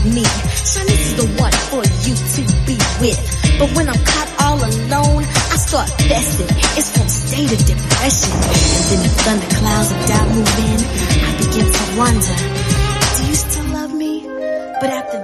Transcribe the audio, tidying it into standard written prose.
me. Shanice is the one for you to be with. But when I'm caught all alone, I start fessing. It's from state of depression. And then the thunderclouds of doubt move in. I begin to wonder, do you still love me? But after